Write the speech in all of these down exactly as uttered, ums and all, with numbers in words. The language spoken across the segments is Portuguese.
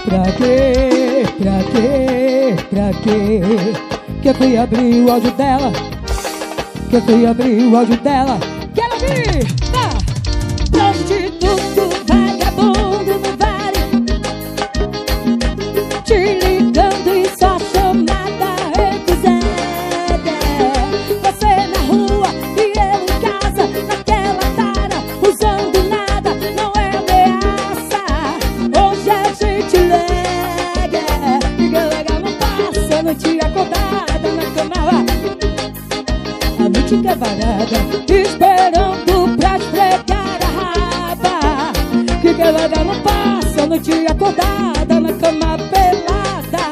Pra quê, pra quê, pra quê que fui abrir o áudio dela? Que fui abrir o áudio dela? Quero ouvir! Tá! Prostituto, vagabundo no vale, te ligando e só chamada recusada. Você na rua e eu em casa, naquela tara, usando nada, não é ameaça. Hoje a gente lega, fica legal, não passa a noite acordada na cama. A noite que é varada, esperando pra esfregar a raba. Que que legal, não passa a noite acordada na cama pelada,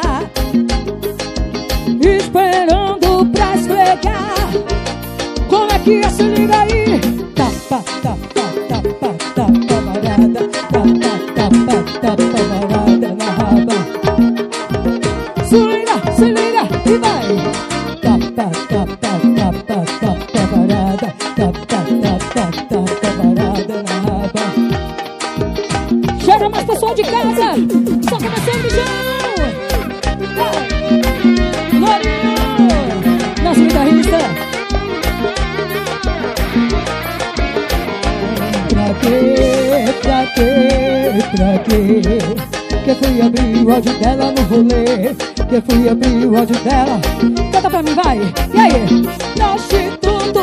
esperando pra esfregar. Como é que é? Se liga aí. Tapa, tapa, tapa, tapa, varada. Tapa, tapa, tapa, varada na raba. Se liga, se liga e vai. Tapa, tapa, tapa, tapa, varada. Tapa, tapa, tapa, varada na raba. Chega mais pessoal de casa, só começando o chão. Glorinho, nosso guitarrista. Pra quê, pra quê, pra quê que fui abrir o áudio dela no rolê? Que fui abrir o áudio dela? Canta pra mim, vai! E aí? Prostituto,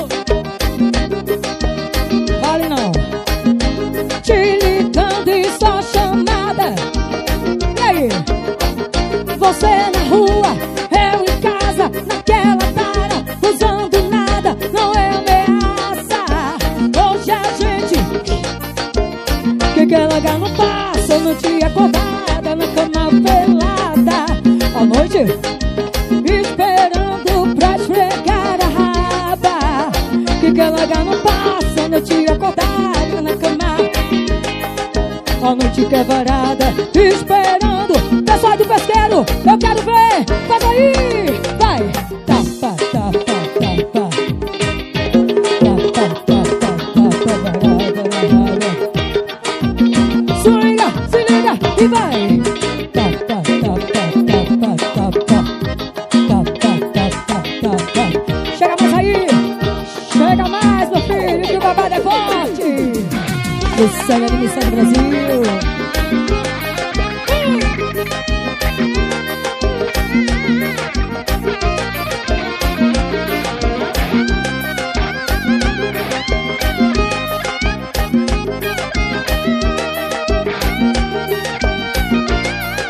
vale não. Te ligando e só chamada. E aí? Você na rua, eu em casa, naquela tara, usando nada, não é ameaça. Hoje a gente que que é legal, não passa a noite acordada na cama pelada. À noite, esperando pra esfregar a raba. Que que é legal, não passa a noite acordada na cama. A noite que é varada, esperando. Pessoal do pesqueiro, eu quero ver. Faz aí, vai. Tapa, tapa, tapa. Tapa, tapa, tapa, varada na raba. Se liga, se liga e vai. Tapa, tapa, tapa, tapa. Tapa, tapa, tapa. Chega mais aí, chega mais, meu filho, que o babado é forte. Luciana de Missão do Brasil.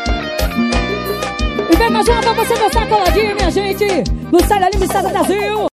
E vem mais uma pra você dançar coladinho, minha gente. Luciana de Missão do Brasil.